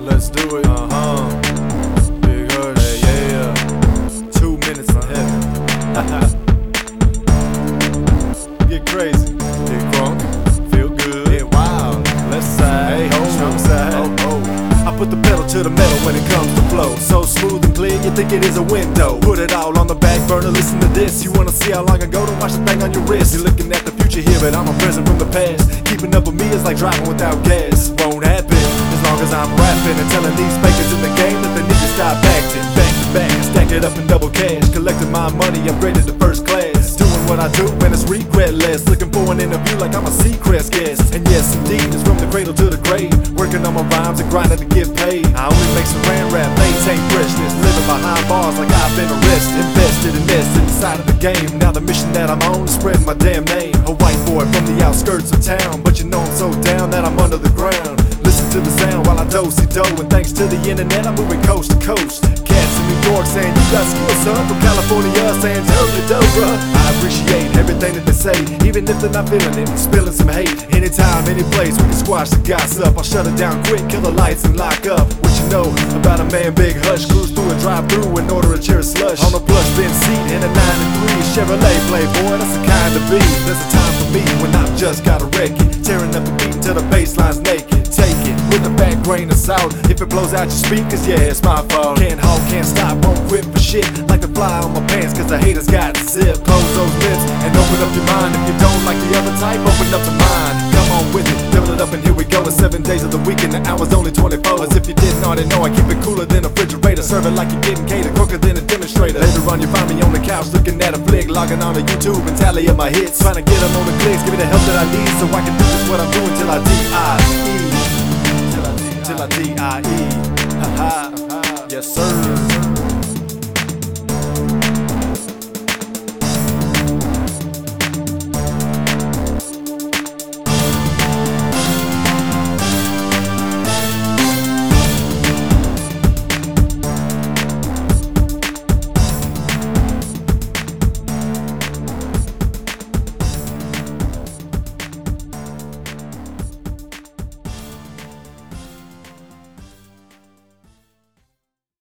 Let's do it. Big Hush. Hey, yeah. 2 minutes in heaven. Get crazy. Get crunk. Feel good. Get wild. Left side. Hey ho. Strong side. Oh. I put the pedal to the metal when it comes to flow. So smooth and clear, you think it is a window. Put it all on the back burner, listen to this. You wanna see how long ago? Don't watch the thing on your wrist. You're looking at the future here, but I'm a present from the past. Keeping up with me is like driving without gas. Won't happen as long as I'm rapping and telling these fakers in the game that they need to stop acting. Back to back, stack it up in double cash. Collecting my money, upgraded to first class. Doing what I do and it's regretless. Looking for an interview like I'm a Seacrest guest. And yes, indeed, it's from the cradle to the grave. Working on my rhymes and grinding to get paid. I only make saran wrap, maintain freshness. Living behind bars like I've been arrested. Invested in this inside of the game. Now the mission that I'm on is spreading my damn name. A white boy from the outskirts of town, but you know I'm so down that I'm under the ground. Listen to the sound while I do-si-do, and thanks to the internet I'm moving coast to coast. Cats in New York saying you got skills, son. From California saying tell me dope, bruh. I appreciate everything that they say, even if they're not feeling it, spilling some hate. Anytime, any place, we can squash the gossip. I'll shut it down quick, kill the lights and lock up. What you know about a man, Big Hush? Cruise through a drive-through and order a cherry slush on a plush bench seat in a 9-3 Chevrolet Playboy. That's the kind to be. There's a time for me when I've just gotta wreck it, tearing up the beat until the bassline's naked. Take it with a fat grain of salt. If it blows out your speakers, yeah, it's my fault. Can't halt, can't stop, won't quit for shit. Like the fly on my pants, cause the haters got zip. Close those lips and open up your mind. If you don't like the other type, open up the mind. Come on with it, double it up and here we go. It's 7 days of the week and the hour's only 24. As if you didn't already know, I keep it cooler than a refrigerator. Serve it like you're getting catered, quicker than a demonstrator. Later on you find me on the couch looking at a flick, logging on to YouTube and tally up my hits. Trying to get them on the clicks, give me the help that I need, so I can do just what I'm doing till I D-I-E. Till I D-I-E. Ha ha. Yes sir.